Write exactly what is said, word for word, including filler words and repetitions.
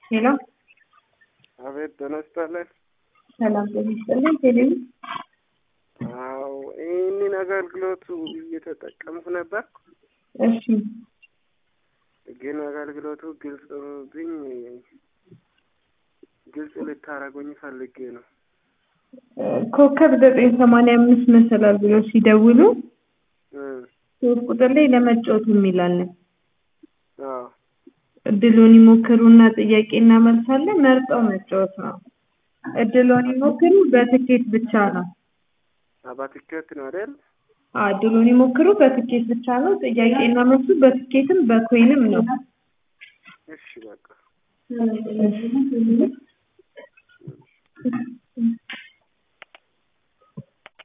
ሄሎ አቤት ተነስተለ ሰላም ተመስገን ቴሌቪ አው እኔን አገልግሎቱ እየተጠቀምኩ ነበር። እሺ ግን አገልግሎቱ ግልጽ ብኝ ግልጽ ልታረጉኝ ፈልጌ ነው። ኮከብ ዘጠኝ ሰማንያ አምስት መሰላል ብለው ሲደውሉ ሶስት ቁጥር ላይ ለመጫወት የሚላል አዎ እድሉን ይሞክሩና ጥያቄና መልስ አለ መርጠው መጫወት ነው። እድሉን ይሞክሩ በትኬት ብቻ ነው። በትኬት ነው አይደል? አዎ እድሉን ይሞክሩ በትኬት ብቻ ነው። ጥያቄና መልሱ በትኬትም በኮይንም ነው። እሺ በቃ